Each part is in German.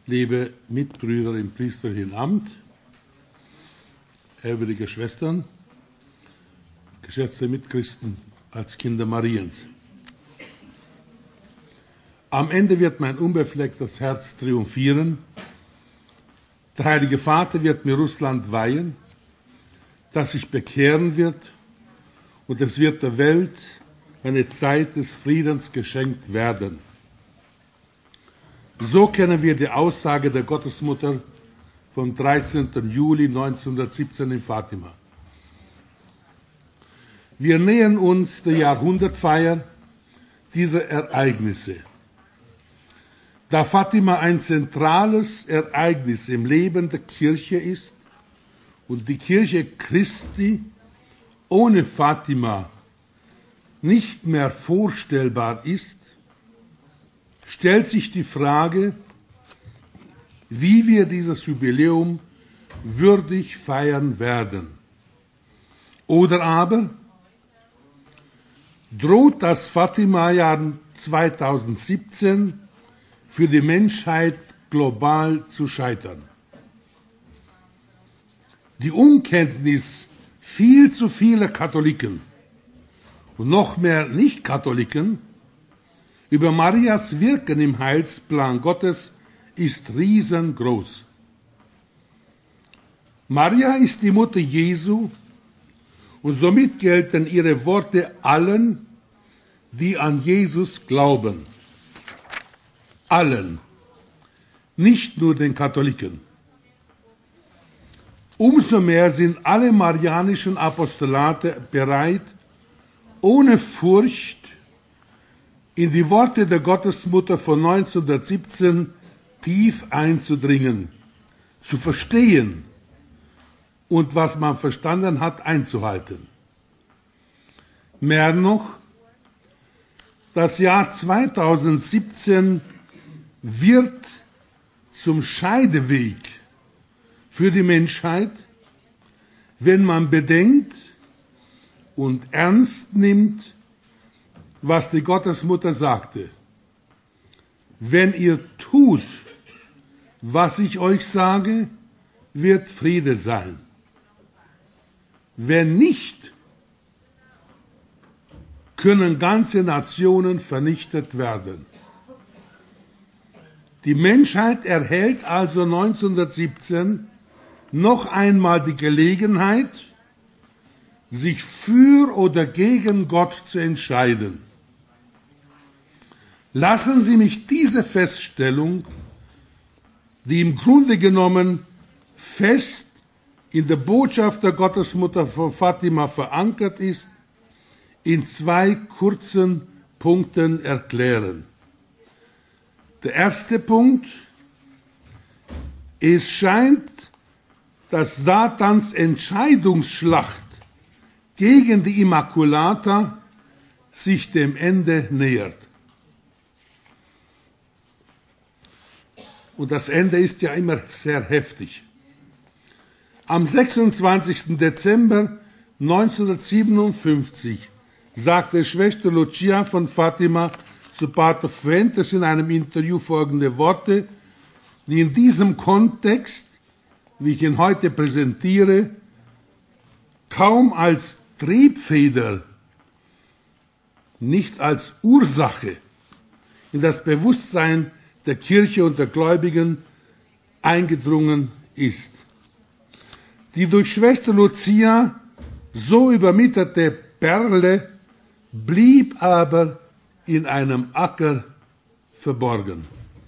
Liebe Mitbrüder im priesterlichen Amt, ehrwürdige Schwestern, geschätzte Mitchristen als Kinder Mariens. Am Ende wird mein unbeflecktes Herz triumphieren. Der Heilige Vater wird mir Russland weihen, das sich bekehren wird, und es wird der Welt eine Zeit des Friedens geschenkt werden. So kennen wir die Aussage der Gottesmutter vom 13. Juli 1917 in Fatima. Wir nähern uns der Jahrhundertfeier dieser Ereignisse. Da Fatima ein zentrales Ereignis im Leben der Kirche ist und die Kirche Christi ohne Fatima nicht mehr vorstellbar ist, stellt sich die Frage, wie wir dieses Jubiläum würdig feiern werden. Oder aber droht das Fatima-Jahr 2017 für die Menschheit global zu scheitern. Die Unkenntnis viel zu vieler Katholiken und noch mehr Nicht-Katholiken über Marias Wirken im Heilsplan Gottes ist riesengroß. Maria ist die Mutter Jesu und somit gelten ihre Worte allen, die an Jesus glauben. Allen, nicht nur den Katholiken. Umso mehr sind alle marianischen Apostolate bereit, ohne Furcht in die Worte der Gottesmutter von 1917 tief einzudringen, zu verstehen und was man verstanden hat, einzuhalten. Mehr noch, das Jahr 2017 wird zum Scheideweg für die Menschheit, wenn man bedenkt und ernst nimmt, was die Gottesmutter sagte. Wenn ihr tut, was ich euch sage, wird Friede sein. Wenn nicht, können ganze Nationen vernichtet werden. Die Menschheit erhält also 1917 noch einmal die Gelegenheit, sich für oder gegen Gott zu entscheiden. Lassen Sie mich diese Feststellung, die im Grunde genommen fest in der Botschaft der Gottesmutter von Fatima verankert ist, in zwei kurzen Punkten erklären. Der erste Punkt: Es scheint, dass Satans Entscheidungsschlacht gegen die Immaculata sich dem Ende nähert. Und das Ende ist ja immer sehr heftig. Am 26. Dezember 1957 sagte Schwester Lucia von Fatima zu Pater Fuentes in einem Interview folgende Worte, die in diesem Kontext, wie ich ihn heute präsentiere, kaum als Triebfeder, nicht als Ursache in das Bewusstsein der Kirche und der Gläubigen eingedrungen ist. Die durch Schwester Lucia so übermitterte Perle blieb aber in einem Acker verborgen.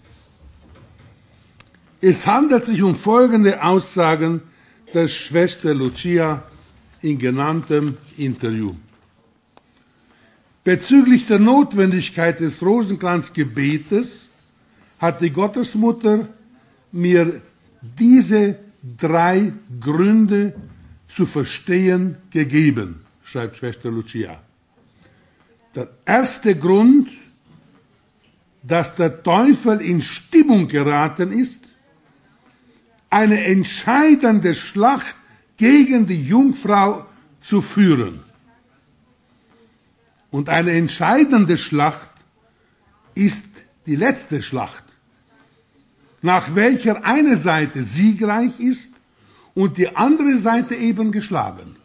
Es handelt sich um folgende Aussagen der Schwester Lucia in genanntem Interview. Bezüglich der Notwendigkeit des Rosenkranzgebetes hat die Gottesmutter mir diese 3 Gründe zu verstehen gegeben, schreibt Schwester Lucia. Der erste Grund, dass der Teufel in Stimmung geraten ist, eine entscheidende Schlacht gegen die Jungfrau zu führen. Und eine entscheidende Schlacht ist die letzte Schlacht. nach welcher eine Seite siegreich ist und die andere Seite eben geschlagen.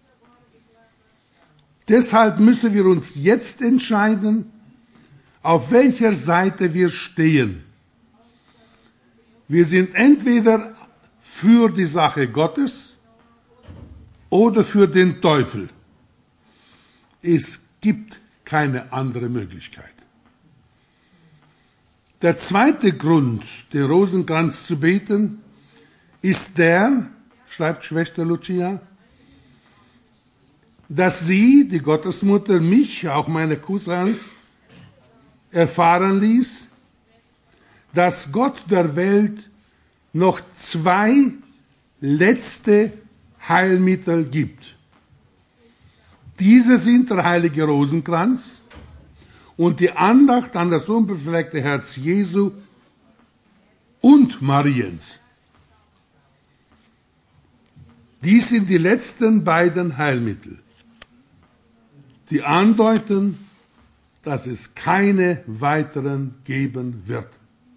Deshalb müssen wir uns jetzt entscheiden, auf welcher Seite wir stehen. Wir sind entweder für die Sache Gottes oder für den Teufel. Es gibt keine andere Möglichkeit. Der zweite Grund, den Rosenkranz zu beten, ist der, schreibt Schwester Lucia, dass sie, die Gottesmutter, mich, auch meine Cousins, erfahren ließ, dass Gott der Welt noch 2 letzte Heilmittel gibt. Diese sind der heilige Rosenkranz und die Andacht an das unbefleckte Herz Jesu und Mariens. Dies sind die letzten beiden Heilmittel, die andeuten, dass es keine weiteren geben wird.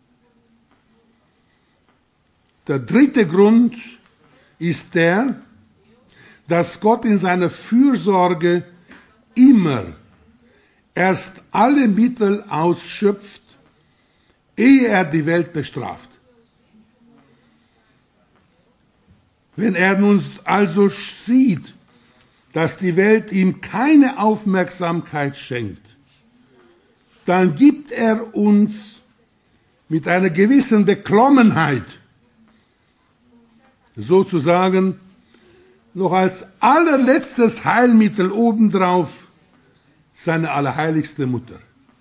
Der dritte Grund ist der, dass Gott in seiner Fürsorge immer erst alle Mittel ausschöpft, ehe er die Welt bestraft. Wenn er nun also sieht, dass die Welt ihm keine Aufmerksamkeit schenkt, dann gibt er uns mit einer gewissen Beklommenheit, sozusagen, noch als allerletztes Heilmittel obendrauf seine allerheiligste Mutter.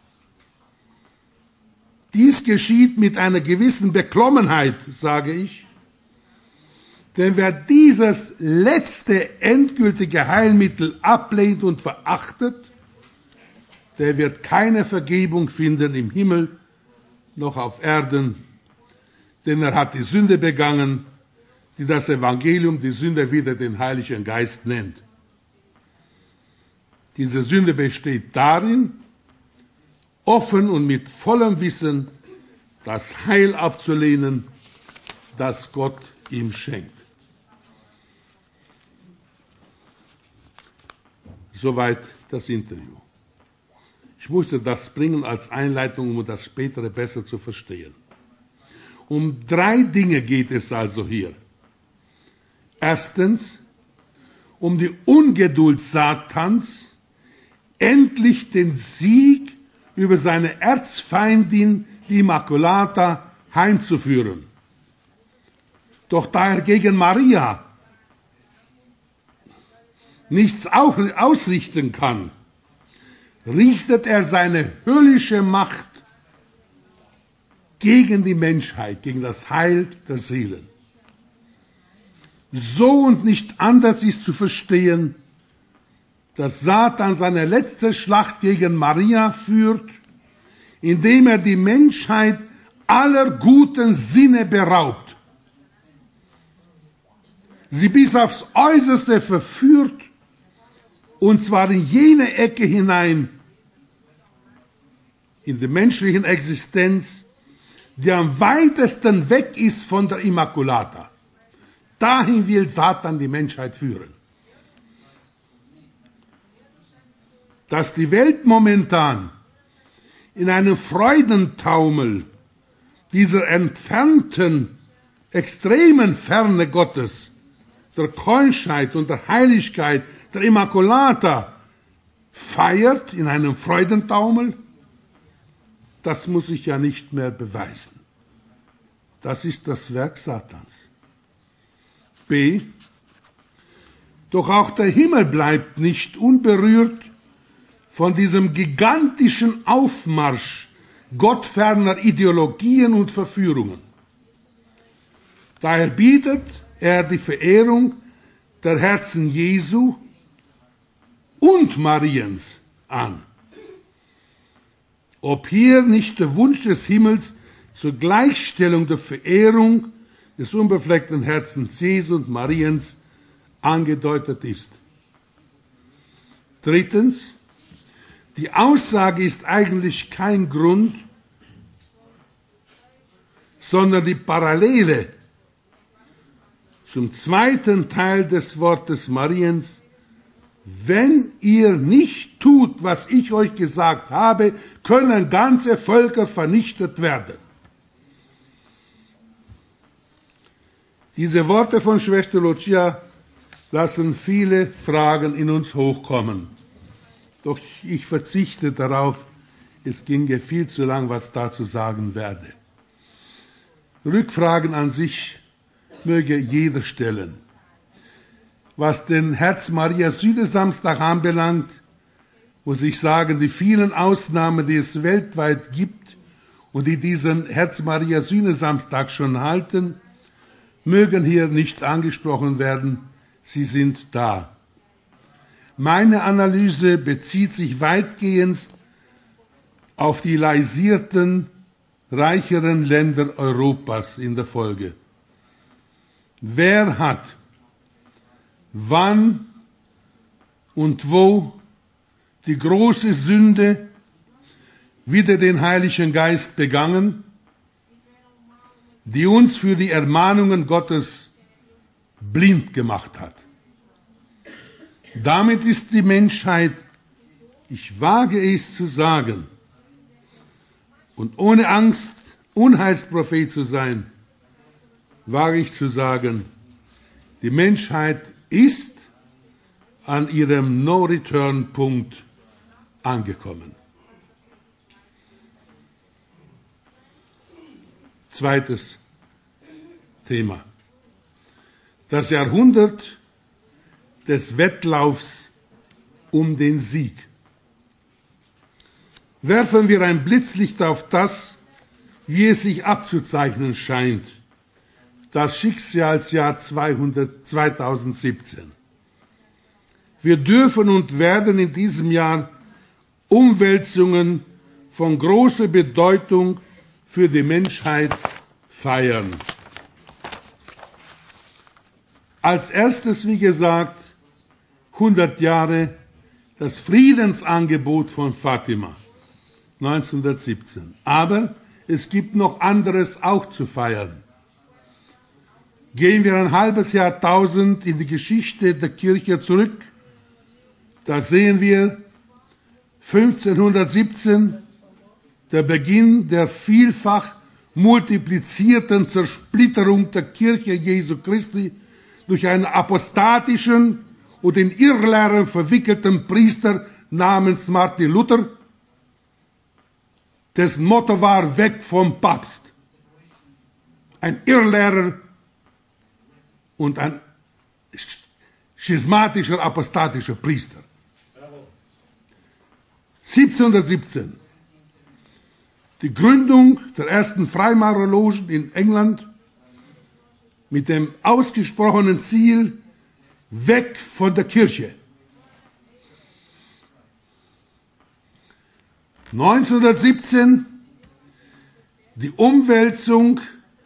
Dies geschieht mit einer gewissen Beklommenheit, sage ich, denn wer dieses letzte endgültige Heilmittel ablehnt und verachtet, der wird keine Vergebung finden im Himmel noch auf Erden, denn er hat die Sünde begangen, die das Evangelium die Sünde wieder den Heiligen Geist nennt. Diese Sünde besteht darin, offen und mit vollem Wissen das Heil abzulehnen, das Gott ihm schenkt. Soweit das Interview. Ich musste das bringen als Einleitung, um das spätere besser zu verstehen. Um 3 Dinge geht es also hier. Erstens, um die Ungeduld Satans, endlich den Sieg über seine Erzfeindin, die Immaculata, heimzuführen. Doch da er gegen Maria nichts ausrichten kann, richtet er seine höllische Macht gegen die Menschheit, gegen das Heil der Seelen. So und nicht anders ist zu verstehen, dass Satan seine letzte Schlacht gegen Maria führt, indem er die Menschheit aller guten Sinne beraubt, sie bis aufs Äußerste verführt, und zwar in jene Ecke hinein, in die menschlichen Existenz, die am weitesten weg ist von der Immaculata. Dahin will Satan die Menschheit führen. Dass die Welt momentan in einem Freudentaumel dieser entfernten, extremen Ferne Gottes, der Keuschheit und der Heiligkeit der Immaculata feiert, in einem Freudentaumel, das muss ich ja nicht mehr beweisen. Das ist das Werk Satans. B. Doch auch der Himmel bleibt nicht unberührt von diesem gigantischen Aufmarsch gottferner Ideologien und Verführungen. Daher bietet er die Verehrung der Herzen Jesu und Mariens an. Ob hier nicht der Wunsch des Himmels zur Gleichstellung der Verehrung des unbefleckten Herzens Jesu und Mariens angedeutet ist. Drittens, die Aussage ist eigentlich kein Grund, sondern die Parallele zum zweiten Teil des Wortes Mariens: Wenn ihr nicht tut, was ich euch gesagt habe, können ganze Völker vernichtet werden. Diese Worte von Schwester Lucia lassen viele Fragen in uns hochkommen. Doch ich verzichte darauf, es ginge viel zu lang, was dazu sagen werde. Rückfragen an sich möge jeder stellen. Was den Herz-Maria-Sühne-Samstag anbelangt, muss ich sagen, die vielen Ausnahmen, die es weltweit gibt und die diesen Herz-Maria-Sühne-Samstag schon halten, mögen hier nicht angesprochen werden. Sie sind da. Meine Analyse bezieht sich weitgehend auf die laisierten, reicheren Länder Europas in der Folge. Wer hat wann und wo die große Sünde wider den Heiligen Geist begangen, die uns für die Ermahnungen Gottes blind gemacht hat? Damit ist die Menschheit, ich wage es zu sagen, und ohne Angst, Unheilsprophet zu sein, wage ich zu sagen, die Menschheit ist an ihrem No-Return-Punkt angekommen. Zweites Thema. Das Jahrhundert des Wettlaufs um den Sieg. Werfen wir ein Blitzlicht auf das, wie es sich abzuzeichnen scheint, das Schicksalsjahr 2017. Wir dürfen und werden in diesem Jahr Umwälzungen von großer Bedeutung für die Menschheit feiern. Als erstes, wie gesagt, 100 Jahre das Friedensangebot von Fatima, 1917. Aber es gibt noch anderes auch zu feiern. Gehen wir ein halbes Jahrtausend in die Geschichte der Kirche zurück, da sehen wir 1517, der Beginn der vielfach multiplizierten Zersplitterung der Kirche Jesu Christi durch einen apostatischen und in Irrlehren verwickelten Priester namens Martin Luther, dessen Motto war: weg vom Papst. Ein Irrlehrer und ein schismatischer, apostatischer Priester. 1717. Die Gründung der ersten Freimaurerlogen in England mit dem ausgesprochenen Ziel: weg von der Kirche. 1917 die Umwandlung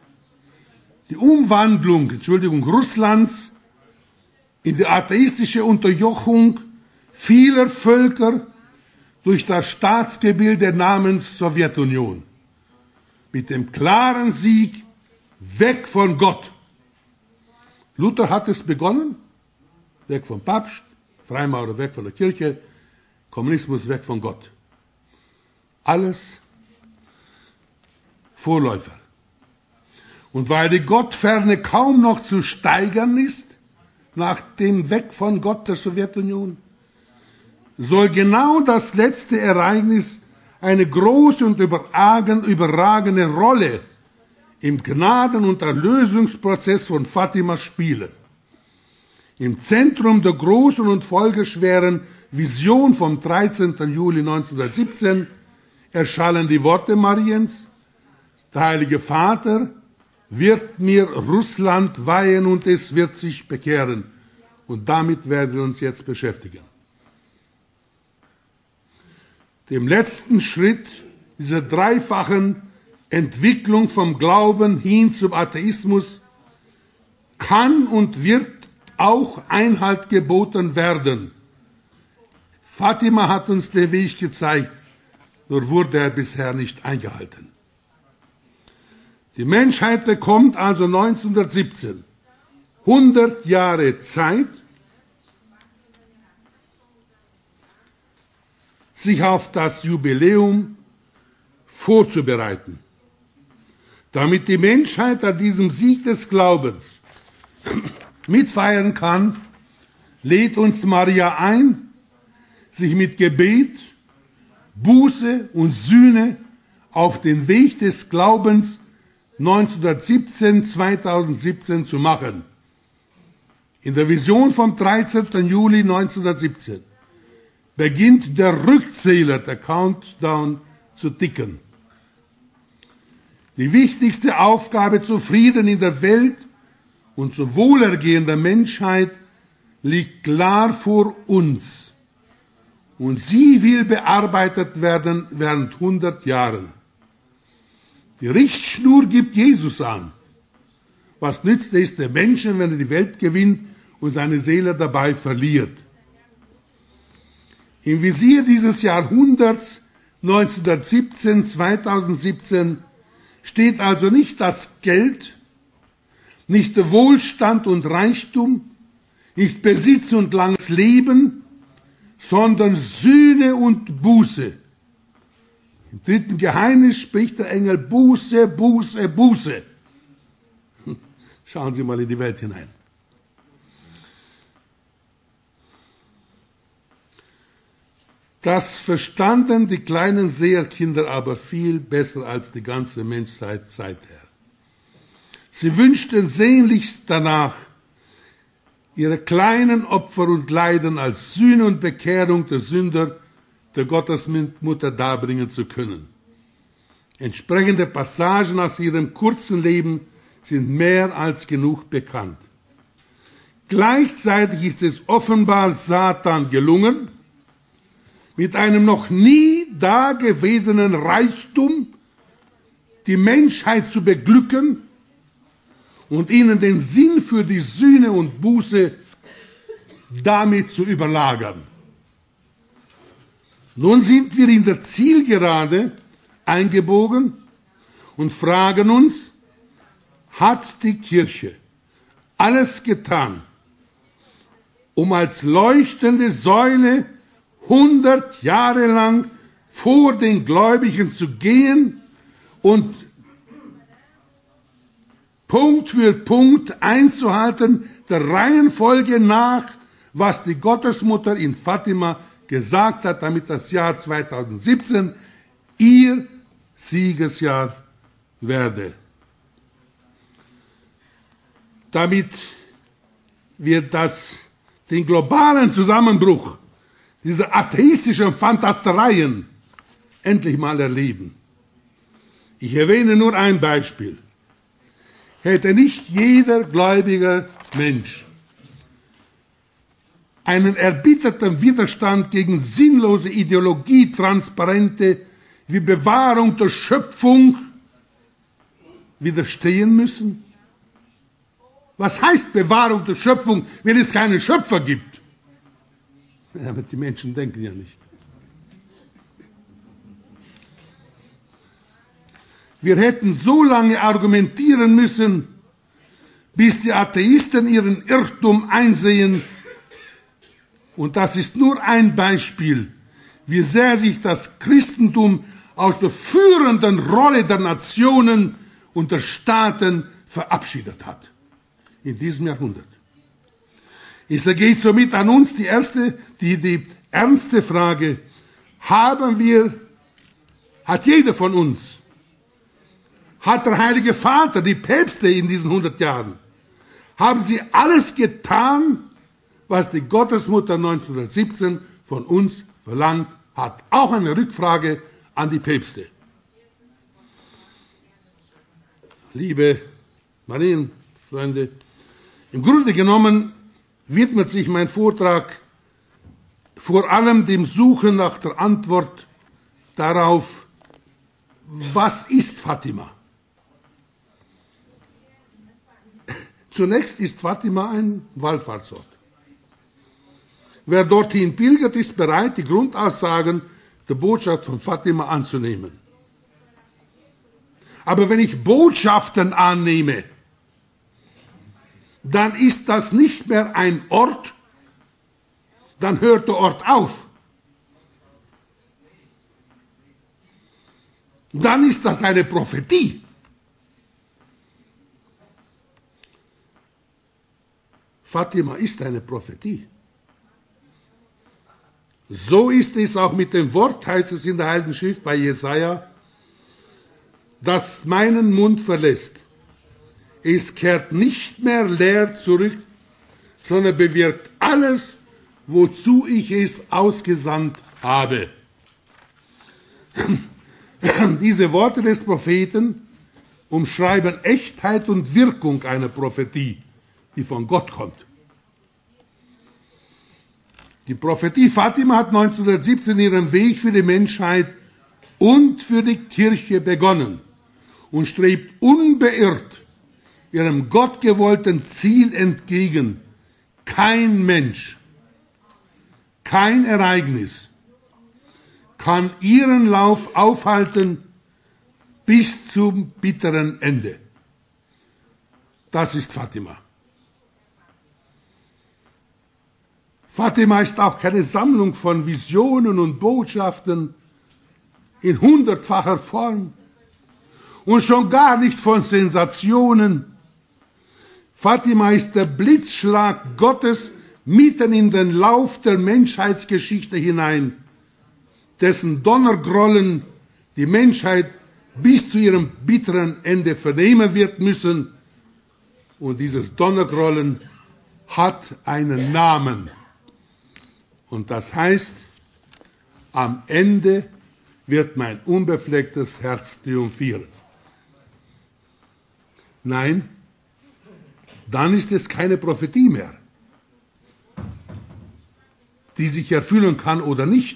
Russlands in die atheistische Unterjochung vieler Völker durch das Staatsgebilde namens Sowjetunion. Mit dem klaren Sieg: weg von Gott. Luther hat es begonnen, weg vom Papst, Freimaurer weg von der Kirche, Kommunismus weg von Gott. Alles Vorläufer. Und weil die Gottferne kaum noch zu steigern ist, nach dem Weg von Gott der Sowjetunion, soll genau das letzte Ereignis eine große und überragende Rolle im Gnaden- und Erlösungsprozess von Fatima spielen. Im Zentrum der großen und folgeschweren Vision vom 13. Juli 1917 erschallen die Worte Mariens: Der Heilige Vater wird mir Russland weihen und es wird sich bekehren. Und damit werden wir uns jetzt beschäftigen. Dem letzten Schritt dieser dreifachen Entwicklung vom Glauben hin zum Atheismus kann und wird auch Einhalt geboten werden. Fatima hat uns den Weg gezeigt, nur wurde er bisher nicht eingehalten. Die Menschheit bekommt also 1917 100 Jahre Zeit, sich auf das Jubiläum vorzubereiten. Damit die Menschheit an diesem Sieg des Glaubens mitfeiern kann, lädt uns Maria ein, sich mit Gebet, Buße und Sühne auf den Weg des Glaubens 2017 zu machen. In der Vision vom 13. Juli 1917 beginnt der Rückzähler, der Countdown, zu ticken. Die wichtigste Aufgabe zu Frieden in der Welt und zum Wohlergehen der Menschheit liegt klar vor uns. Und sie will bearbeitet werden während 100 Jahren. Die Richtschnur gibt Jesus an. Was nützt es dem Menschen, wenn er die Welt gewinnt und seine Seele dabei verliert? Im Visier dieses Jahrhunderts 2017 steht also nicht das Geld, nicht der Wohlstand und Reichtum, nicht Besitz und langes Leben, sondern Sühne und Buße. Im 3. Geheimnis spricht der Engel Buße, Buße, Buße. Schauen Sie mal in die Welt hinein. Das verstanden die kleinen Seherkinder aber viel besser als die ganze Menschheit seither. Sie wünschten sehnlichst danach, ihre kleinen Opfer und Leiden als Sühne und Bekehrung der Sünder der Gottesmutter darbringen zu können. Entsprechende Passagen aus ihrem kurzen Leben sind mehr als genug bekannt. Gleichzeitig ist es offenbar Satan gelungen, mit einem noch nie dagewesenen Reichtum die Menschheit zu beglücken und ihnen den Sinn für die Sühne und Buße damit zu überlagern. Nun sind wir in der Zielgerade eingebogen und fragen uns, hat die Kirche alles getan, um als leuchtende Säule 100 Jahre lang vor den Gläubigen zu gehen und Punkt für Punkt einzuhalten, der Reihenfolge nach, was die Gottesmutter in Fatima gesagt hat, damit das Jahr 2017 ihr Siegesjahr werde. Damit wir den globalen Zusammenbruch dieser atheistischen Fantastereien endlich mal erleben. Ich erwähne nur ein Beispiel. Hätte nicht jeder gläubige Mensch einen erbitterten Widerstand gegen sinnlose Ideologietransparente wie Bewahrung der Schöpfung widerstehen müssen? Was heißt Bewahrung der Schöpfung, wenn es keinen Schöpfer gibt? Ja, aber die Menschen denken ja nicht. Wir hätten so lange argumentieren müssen, bis die Atheisten ihren Irrtum einsehen. Und das ist nur ein Beispiel, wie sehr sich das Christentum aus der führenden Rolle der Nationen und der Staaten verabschiedet hat in diesem Jahrhundert. Es ergeht somit an uns die ernste Frage, hat jeder von uns, hat der Heilige Vater, die Päpste in diesen 100 Jahren, haben sie alles getan, was die Gottesmutter 1917 von uns verlangt hat? Auch eine Rückfrage an die Päpste. Liebe Marienfreunde, im Grunde genommen widmet sich mein Vortrag vor allem dem Suchen nach der Antwort darauf, was ist Fatima? Zunächst ist Fatima ein Wallfahrtsort. Wer dorthin pilgert, ist bereit, die Grundaussagen der Botschaft von Fatima anzunehmen. Aber wenn ich Botschaften annehme, dann ist das nicht mehr ein Ort, dann hört der Ort auf. Dann ist das eine Prophetie. Fatima ist eine Prophetie. So ist es auch mit dem Wort, heißt es in der Heiligen Schrift bei Jesaja, das meinen Mund verlässt. Es kehrt nicht mehr leer zurück, sondern bewirkt alles, wozu ich es ausgesandt habe. Diese Worte des Propheten umschreiben Echtheit und Wirkung einer Prophetie, die von Gott kommt. Die Prophetie Fatima hat 1917 ihren Weg für die Menschheit und für die Kirche begonnen und strebt unbeirrt ihrem gottgewollten Ziel entgegen. Kein Mensch, kein Ereignis kann ihren Lauf aufhalten bis zum bitteren Ende. Das ist Fatima. Fatima ist auch keine Sammlung von Visionen und Botschaften in 100-facher Form und schon gar nicht von Sensationen. Fatima ist der Blitzschlag Gottes mitten in den Lauf der Menschheitsgeschichte hinein, dessen Donnergrollen die Menschheit bis zu ihrem bitteren Ende vernehmen wird müssen. Und dieses Donnergrollen hat einen Namen. Und das heißt, am Ende wird mein unbeflecktes Herz triumphieren. Nein, dann ist es keine Prophetie mehr, die sich erfüllen kann oder nicht,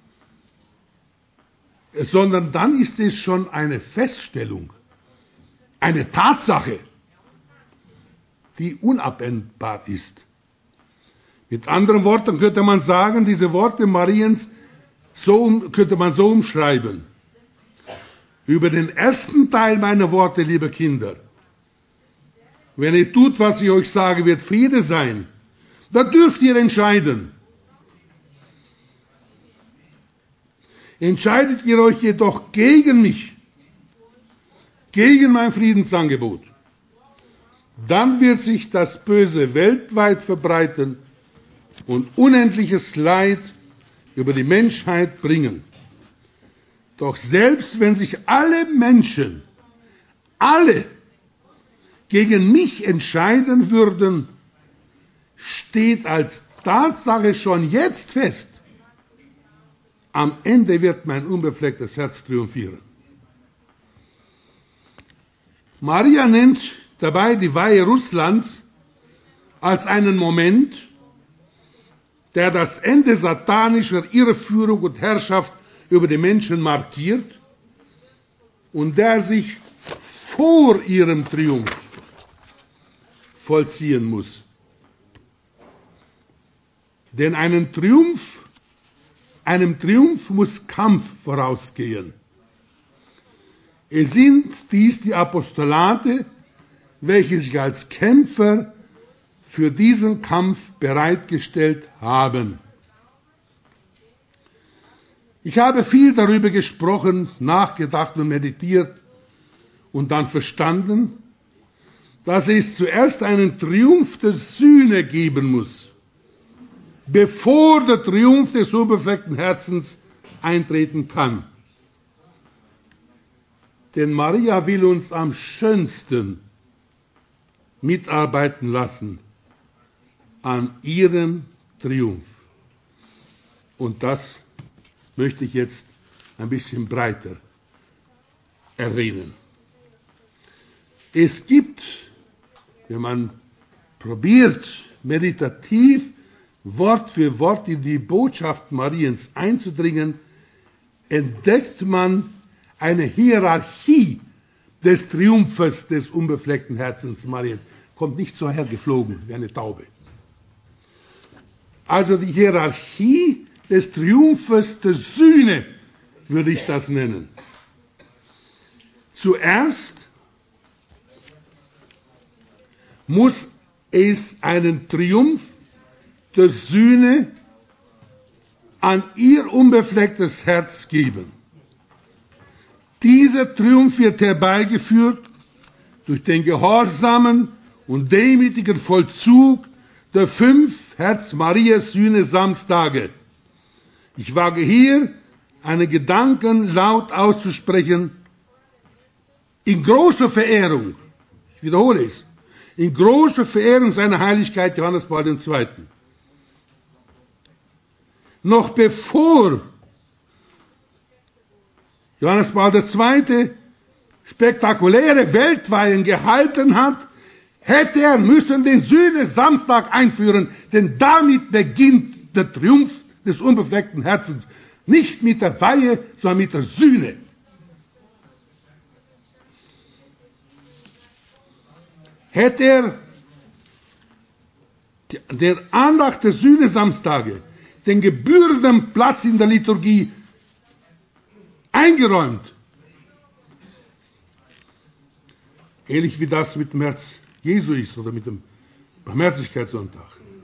sondern dann ist es schon eine Feststellung, eine Tatsache, die unabwendbar ist. Mit anderen Worten könnte man sagen, diese Worte Mariens könnte man so umschreiben. Über den ersten Teil meiner Worte, liebe Kinder, wenn ihr tut, was ich euch sage, wird Friede sein. Da dürft ihr entscheiden. Entscheidet ihr euch jedoch gegen mich, gegen mein Friedensangebot, dann wird sich das Böse weltweit verbreiten und unendliches Leid über die Menschheit bringen. Doch selbst wenn sich alle Menschen, alle gegen mich entscheiden würden, steht als Tatsache schon jetzt fest, am Ende wird mein unbeflecktes Herz triumphieren. Maria nennt dabei die Weihe Russlands als einen Moment, der das Ende satanischer Irreführung und Herrschaft über die Menschen markiert und der sich vor ihrem Triumph vollziehen muss. Denn einem Triumph muss Kampf vorausgehen. Es sind dies die Apostolate, welche sich als Kämpfer für diesen Kampf bereitgestellt haben. Ich habe viel darüber gesprochen, nachgedacht und meditiert und dann verstanden, dass es zuerst einen Triumph der Sühne geben muss, bevor der Triumph des unbefleckten Herzens eintreten kann. Denn Maria will uns am schönsten mitarbeiten lassen an ihrem Triumph. Und das möchte ich jetzt ein bisschen breiter erwähnen. Es gibt, wenn man probiert, meditativ Wort für Wort in die Botschaft Mariens einzudringen, entdeckt man eine Hierarchie des Triumphes des unbefleckten Herzens Mariens. Kommt nicht so hergeflogen wie eine Taube. Also die Hierarchie des Triumphes der Sühne würde ich das nennen. Zuerst muss es einen Triumph der Sühne an ihr unbeflecktes Herz geben. Dieser Triumph wird herbeigeführt durch den gehorsamen und demütigen Vollzug der 5 Herz-Maria-Sühne-Samstage. Ich wage hier, einen Gedanken laut auszusprechen, in großer Verehrung, ich wiederhole es, in großer Verehrung seiner Heiligkeit Johannes Paul II. Noch bevor Johannes Paul II. Spektakuläre Weltweihen gehalten hat, hätte er müssen den Sühne-Samstag einführen, denn damit beginnt der Triumph des unbefleckten Herzens. Nicht mit der Weihe, sondern mit der Sühne. Hätte er der Andacht der Sühne-Samstage den gebührenden Platz in der Liturgie eingeräumt, ähnlich wie das mit dem Herz Jesu ist oder mit dem Barmherzigkeitssonntag,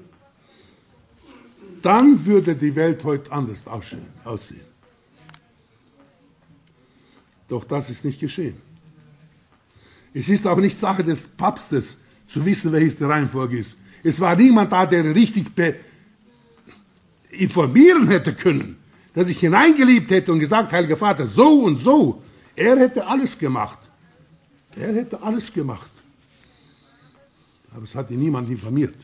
dann würde die Welt heute anders aussehen. Doch das ist nicht geschehen. Es ist auch nicht Sache des Papstes, zu wissen, welches die Reihenfolge ist. Es war niemand da, der richtig informieren hätte können, der sich hineingelebt hätte und gesagt, Heiliger Vater, so und so. Er hätte alles gemacht. Er hätte alles gemacht. Aber es hat ihn niemand informiert.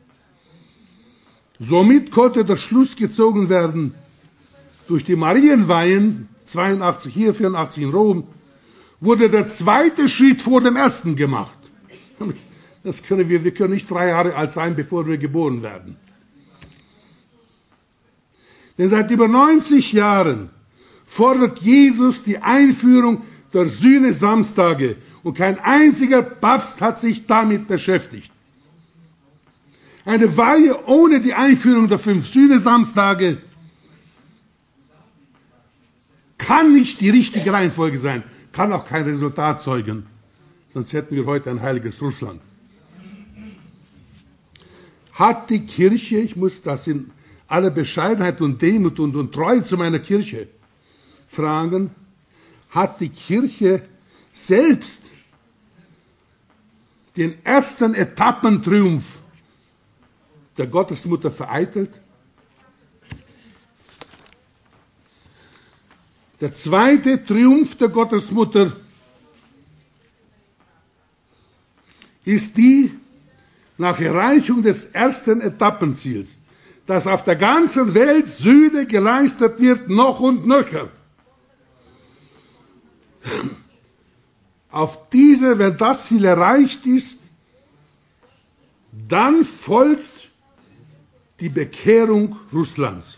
Somit konnte der Schluss gezogen werden durch die Marienweihen, 82 hier, 84 in Rom, wurde der zweite Schritt vor dem ersten gemacht. Wir können nicht 3 Jahre alt sein, bevor wir geboren werden. Denn seit über 90 Jahren fordert Jesus die Einführung der Sühne-Samstage und kein einziger Papst hat sich damit beschäftigt. Eine Weihe ohne die Einführung der 5 Sühne-Samstage kann nicht die richtige Reihenfolge sein, kann auch kein Resultat zeugen, sonst hätten wir heute ein heiliges Russland. Hat die Kirche, ich muss das in aller Bescheidenheit und Demut und Treue zu meiner Kirche fragen, hat die Kirche selbst den ersten Etappentriumph der Gottesmutter vereitelt? Der zweite Triumph der Gottesmutter ist die nach Erreichung des ersten Etappenziels, dass auf der ganzen Welt Sühne geleistet wird, noch und nöcher. Wenn das Ziel erreicht ist, dann folgt die Bekehrung Russlands.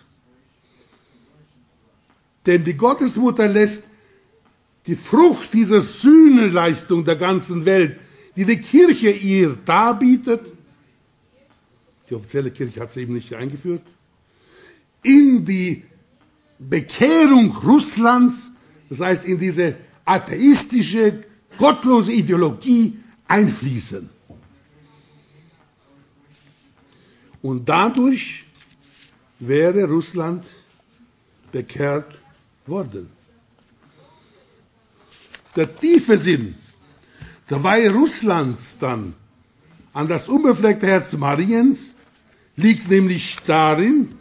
Denn die Gottesmutter lässt die Frucht dieser Sühneleistung der ganzen Welt, die die Kirche ihr darbietet, die offizielle Kirche hat es eben nicht eingeführt, in die Bekehrung Russlands, das heißt in diese atheistische, gottlose Ideologie einfließen. Und dadurch wäre Russland bekehrt worden. Der tiefe Sinn der Weihe Russlands dann an das unbefleckte Herz Mariens liegt nämlich darin,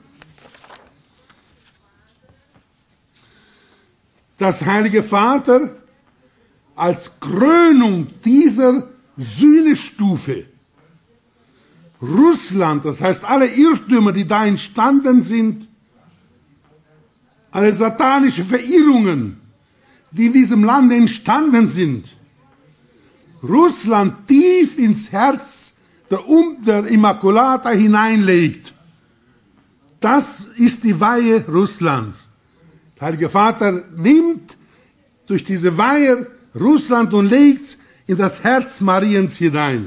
dass Heilige Vater als Krönung dieser Sühnestufe Russland, das heißt alle Irrtümer, die da entstanden sind, alle satanischen Verirrungen, die in diesem Land entstanden sind, Russland tief ins Herz der Immaculata hineinlegt. Das ist die Weihe Russlands. Der Heilige Vater nimmt durch diese Weihe Russland und legt es in das Herz Mariens hinein.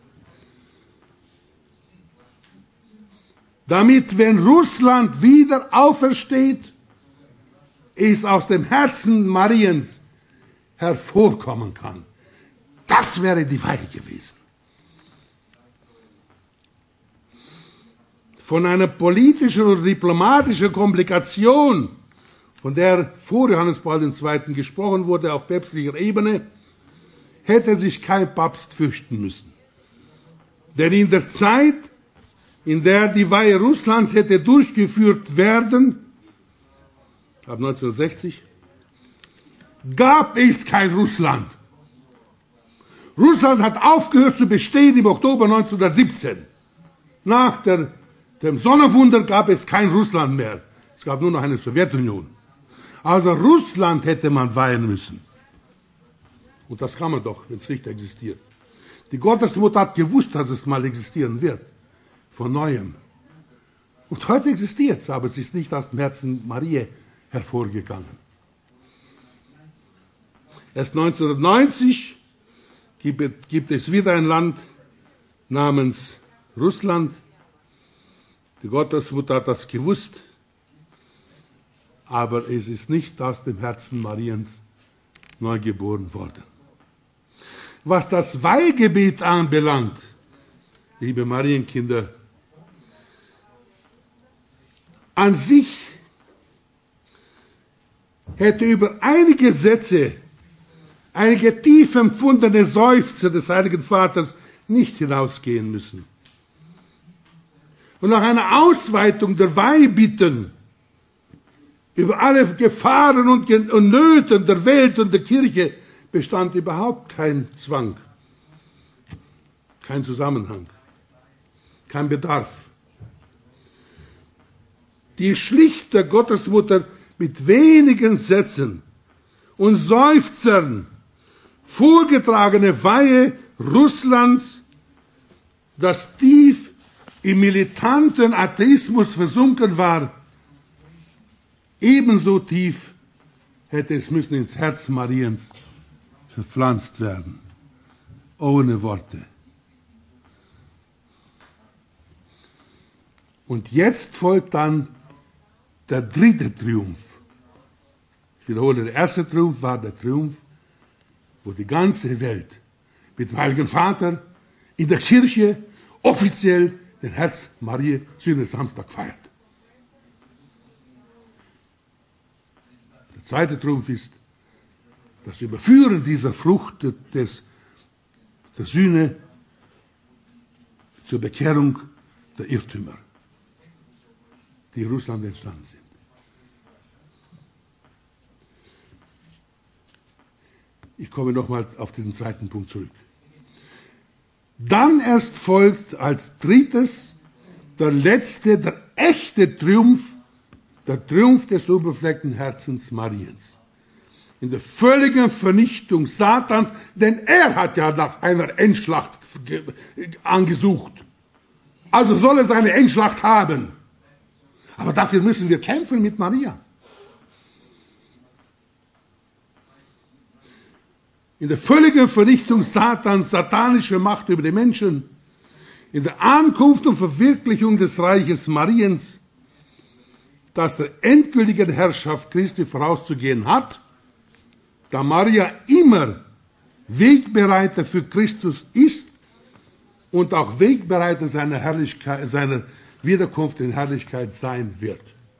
Damit, wenn Russland wieder aufersteht, es aus dem Herzen Mariens hervorkommen kann. Das wäre die Weihe gewesen. Von einer politischen oder diplomatischen Komplikation, von der vor Johannes Paul II. Gesprochen wurde auf päpstlicher Ebene, hätte sich kein Papst fürchten müssen. Denn in der Zeit, in der die Weihe Russlands hätte durchgeführt werden, ab 1960, gab es kein Russland. Russland hat aufgehört zu bestehen im Oktober 1917. Nach dem Sonnenwunder gab es kein Russland mehr. Es gab nur noch eine Sowjetunion. Also Russland hätte man weihen müssen. Und das kann man doch, wenn es nicht existiert. Die Gottesmutter hat gewusst, dass es mal existieren wird. Von Neuem. Und heute existiert es, aber es ist nicht aus dem Herzen Maria hervorgegangen. Erst 1990 gibt es wieder ein Land namens Russland. Die Gottesmutter hat das gewusst, aber es ist nicht aus dem Herzen Mariens neu geboren worden. Was das Weihgebet anbelangt, liebe Marienkinder, an sich hätte über einige Sätze, einige tief empfundene Seufzer des Heiligen Vaters nicht hinausgehen müssen. Und nach einer Ausweitung der Weihbitten über alle Gefahren und Nöten der Welt und der Kirche bestand überhaupt kein Zwang, kein Zusammenhang, kein Bedarf. Die schlichte Gottesmutter mit wenigen Sätzen und Seufzern vorgetragene Weihe Russlands, das tief im militanten Atheismus versunken war, ebenso tief hätte es müssen ins Herz Mariens verpflanzt werden, ohne Worte. Und jetzt folgt dann der dritte Triumph. Ich wiederhole, der erste Triumph war der Triumph, wo die ganze Welt mit dem Heiligen Vater in der Kirche offiziell den Herz Maria Sühne-Samstag feiert. Der zweite Triumph ist das Überführen dieser Frucht der Sühne zur Bekehrung der Irrtümer, die in Russland entstanden sind. Ich komme nochmal auf diesen zweiten Punkt zurück. Dann erst folgt als drittes der letzte, der echte Triumph, der Triumph des unbefleckten Herzens Mariens. In der völligen Vernichtung Satans, denn er hat ja nach einer Endschlacht angesucht. Also soll er seine Endschlacht haben. Aber dafür müssen wir kämpfen mit Maria. In der völligen Vernichtung Satans, satanische Macht über die Menschen, in der Ankunft und Verwirklichung des Reiches Mariens, das der endgültigen Herrschaft Christi vorauszugehen hat, da Maria immer Wegbereiter für Christus ist und auch Wegbereiter seiner Herrlichkeit, seiner Wiederkunft in Herrlichkeit sein wird.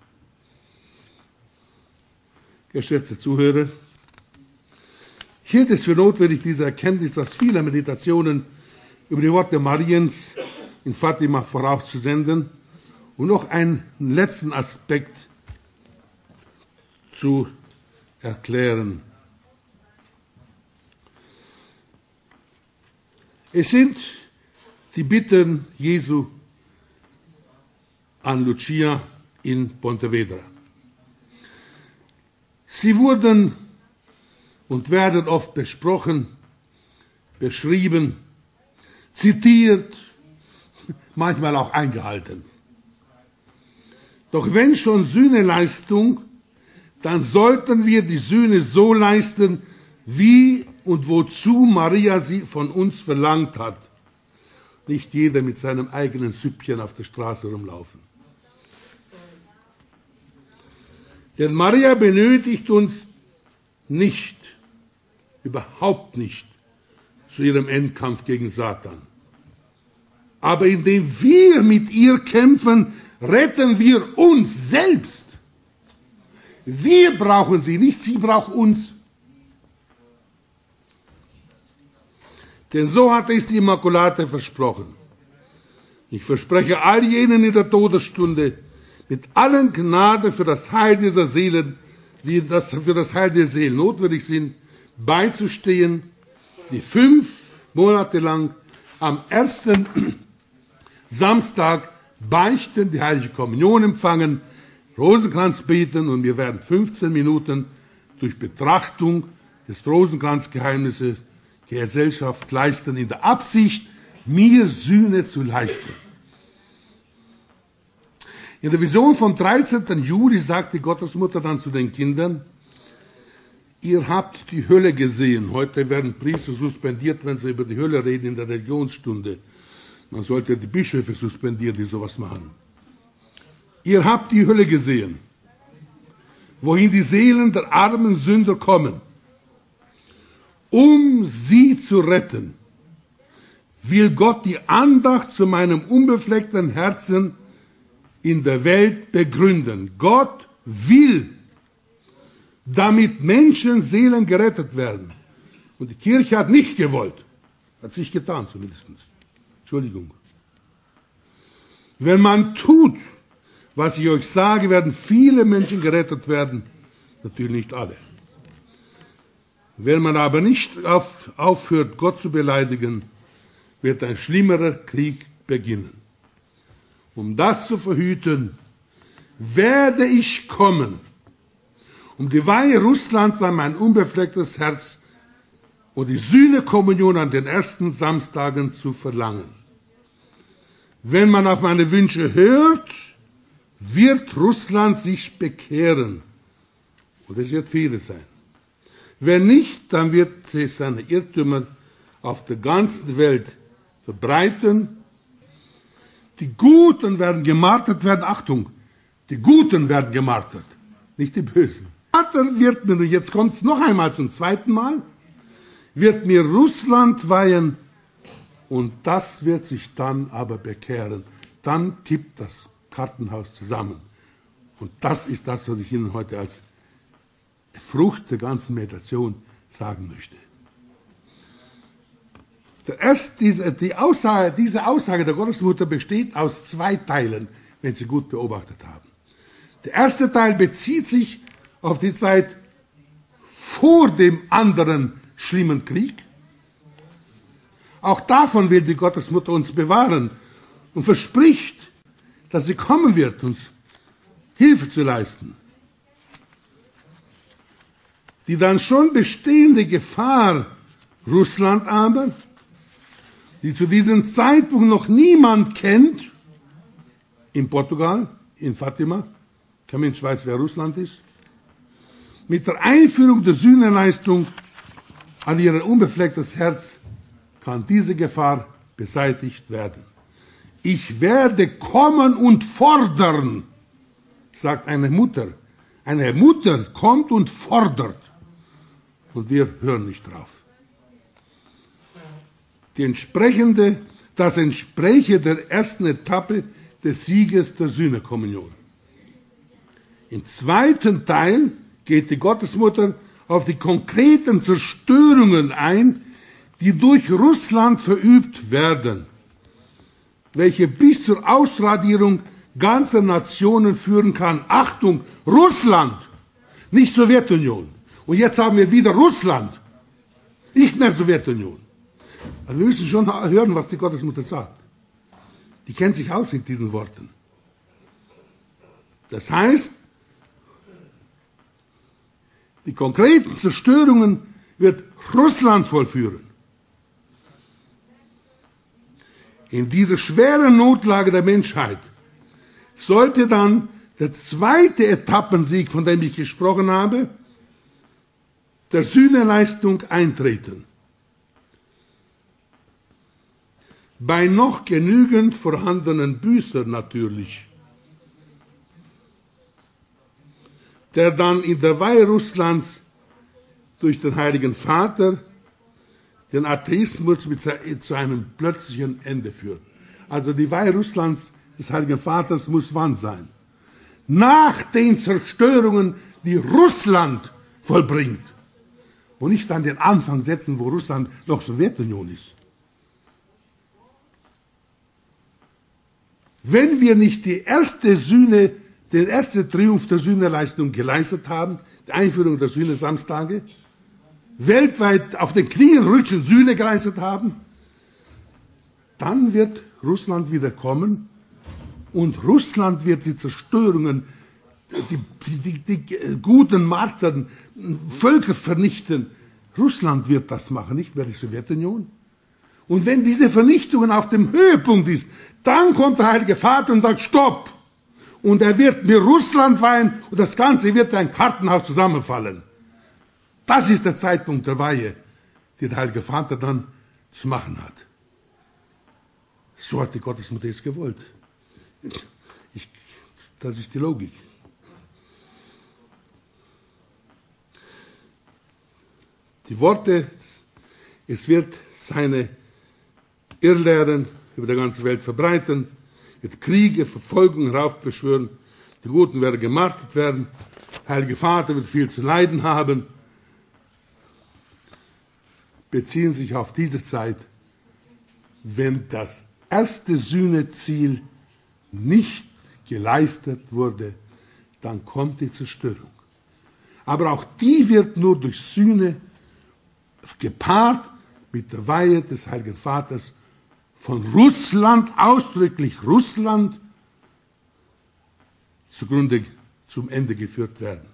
Geschätzte Zuhörer, hier ist für notwendig diese Erkenntnis, dass viele Meditationen über die Worte Mariens in Fatima vorauszusenden und noch einen letzten Aspekt zu erklären. Es sind die Bitten Jesu an Lucia in Pontevedra. Sie wurden und werden oft besprochen, beschrieben, zitiert, manchmal auch eingehalten. Doch wenn schon Sühneleistung, dann sollten wir die Sühne so leisten, wie und wozu Maria sie von uns verlangt hat. Nicht jeder mit seinem eigenen Süppchen auf der Straße rumlaufen. Denn Maria benötigt uns nicht, überhaupt nicht zu ihrem Endkampf gegen Satan. Aber indem wir mit ihr kämpfen, retten wir uns selbst. Wir brauchen sie, nicht sie braucht uns. Denn so hat es die Immaculate versprochen. Ich verspreche all jenen in der Todesstunde, mit allen Gnaden für das Heil dieser Seelen, die für das Heil der Seelen notwendig sind, beizustehen, die 5 Monate lang am ersten Samstag beichten, die Heilige Kommunion empfangen, Rosenkranz beten und wir werden 15 Minuten durch Betrachtung des Rosenkranzgeheimnisses Gesellschaft leisten, in der Absicht, mir Sühne zu leisten. In der Vision vom 13. Juli sagt die Gottesmutter dann zu den Kindern, ihr habt die Hölle gesehen. Heute werden Priester suspendiert, wenn sie über die Hölle reden in der Religionsstunde. Man sollte die Bischöfe suspendieren, die sowas machen. Ihr habt die Hölle gesehen, wohin die Seelen der armen Sünder kommen. Um sie zu retten, will Gott die Andacht zu meinem unbefleckten Herzen in der Welt begründen. Gott will, damit Menschenseelen gerettet werden. Und die Kirche hat nicht gewollt. Hat sich getan zumindest. Entschuldigung. Wenn man tut, was ich euch sage, werden viele Menschen gerettet werden. Natürlich nicht alle. Wenn man aber nicht aufhört, Gott zu beleidigen, wird ein schlimmerer Krieg beginnen. Um das zu verhüten, werde ich kommen, um die Weihe Russlands an mein unbeflecktes Herz und die Sühnekommunion an den ersten Samstagen zu verlangen. Wenn man auf meine Wünsche hört, wird Russland sich bekehren. Und es wird viele sein. Wenn nicht, dann wird es seine Irrtümer auf der ganzen Welt verbreiten. Die Guten werden gemartert werden. Achtung, die Guten werden gemartert, nicht die Bösen. Vater wird mir, und jetzt kommt es noch einmal zum zweiten Mal, wird mir Russland weihen und das wird sich dann aber bekehren. Dann kippt das Kartenhaus zusammen. Und das ist das, was ich Ihnen heute als Frucht der ganzen Meditation sagen möchte. Diese Aussage der Gottesmutter besteht aus 2 Teilen, wenn Sie gut beobachtet haben. Der erste Teil bezieht sich auf die Zeit vor dem anderen schlimmen Krieg. Auch davon will die Gottesmutter uns bewahren und verspricht, dass sie kommen wird, uns Hilfe zu leisten. Die dann schon bestehende Gefahr Russland aber, die zu diesem Zeitpunkt noch niemand kennt, in Portugal, in Fatima, kein Mensch weiß, wer Russland ist, mit der Einführung der Sühneleistung an ihr unbeflecktes Herz kann diese Gefahr beseitigt werden. Ich werde kommen und fordern, sagt eine Mutter. Eine Mutter kommt und fordert. Und wir hören nicht drauf. Das entspräche der ersten Etappe des Sieges der Sühnekommunion. Im zweiten Teil geht die Gottesmutter auf die konkreten Zerstörungen ein, die durch Russland verübt werden, welche bis zur Ausradierung ganzer Nationen führen kann. Achtung, Russland, nicht Sowjetunion. Und jetzt haben wir wieder Russland, nicht mehr Sowjetunion. Also wir müssen schon hören, was die Gottesmutter sagt. Die kennt sich aus mit diesen Worten. Das heißt, die konkreten Zerstörungen wird Russland vollführen. In dieser schweren Notlage der Menschheit sollte dann der zweite Etappensieg, von dem ich gesprochen habe, der Sühneleistung eintreten. Bei noch genügend vorhandenen Büßern natürlich, der dann in der Weihe Russlands durch den Heiligen Vater den Atheismus zu einem plötzlichen Ende führt. Also die Weihe Russlands des Heiligen Vaters muss wann sein? Nach den Zerstörungen, die Russland vollbringt. Und nicht an den Anfang setzen, wo Russland noch Sowjetunion ist. Wenn wir nicht die erste Sühne, den ersten Triumph der Sühneleistung geleistet haben, die Einführung der Sühnesamstage, weltweit auf den Knien rutschen Sühne geleistet haben, dann wird Russland wieder kommen und Russland wird die Zerstörungen, die guten Martern, Völker vernichten. Russland wird das machen, nicht mehr die Sowjetunion. Und wenn diese Vernichtung auf dem Höhepunkt ist, dann kommt der Heilige Vater und sagt, stopp! Und er wird mir Russland weihen und das Ganze wird wie ein Kartenhaus zusammenfallen. Das ist der Zeitpunkt der Weihe, die der Heilige Vater dann zu machen hat. So hat die Gottesmutter es gewollt. Das ist die Logik. Die Worte, es wird seine Irrlehren über die ganze Welt verbreiten, wird Kriege, Verfolgung heraufbeschwören, die Guten werden gemartert werden, der Heilige Vater wird viel zu leiden haben, beziehen sich auf diese Zeit, wenn das erste Sühneziel nicht geleistet wurde, dann kommt die Zerstörung. Aber auch die wird nur durch Sühne gepaart mit der Weihe des Heiligen Vaters von Russland, ausdrücklich Russland, zum Ende geführt werden.